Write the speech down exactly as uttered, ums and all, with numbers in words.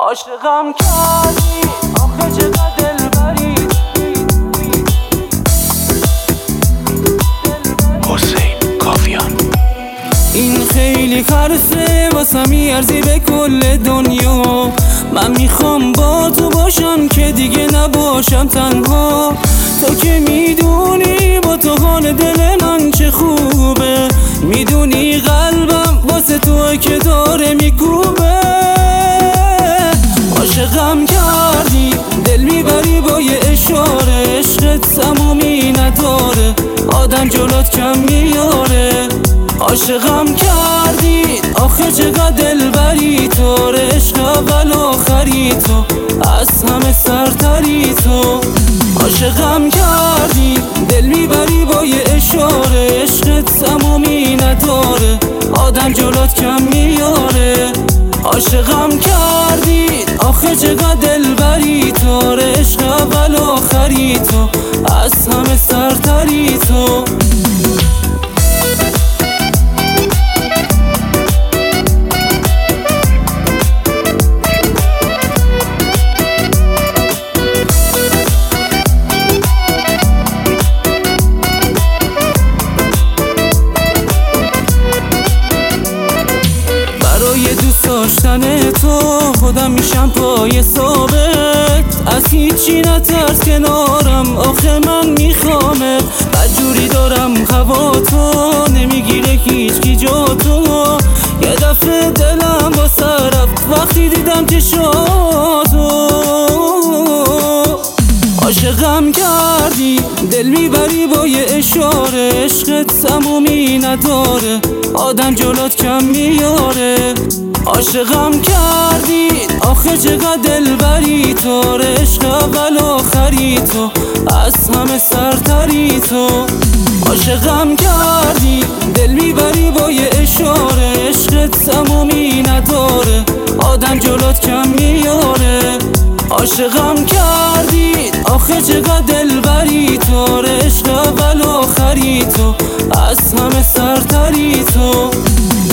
عاشقم کردی آخه چقدر دلبری. حسین کافیان. این خیلی حرفه واسه میارزی به کل دنیا. من میخوام با تو باشم که دیگه نباشم تنها. تو که میدونی با تو حال دل من چه خوبه، میدونی قلبم واسه تو که داره میکوبه. عاشقم کردی دل میبری با یه اشاره، عشقت تمومی نداره آدم جلوت کم میاره. عاشقم کردی آخه چقدر دلبری تو، عشق اول آخری تو، از همه سرتری تو. عاشقم کردی دل میبری با یه اشاره، عشقت تمومی نداره آدم جلوت کم میاره. عاشقم کردی آخه چقدر دلبری تو، عشق اول آخری تو، از همه سرتری تو. برای دوست داشتن تو خودم میشم پای ثابت، از هیچی نترس کنارم آخه من میخوامت. بدجوری دارم هوا تو، نمیگیره هیچ کی جا تو. یه دفعه دلم با سر رفت وقتی دیدم چشاتو. عاشقم کردی دل میبری با یه اشاره، عشقت تمومی نداره آدم جلوت کم میاره. عاشقم کردی آخه چقدر دلبری تو، عشق اول آخری تو، از همه سرتری تو. عاشقم کردی دل میبری با یه اشاره، عشقت تمومی نداره آدم جلوت کم میاره. عاشقم کردی آخه چقدر دلبری تو، عشق اول آخری تو، از همه سرتری تو.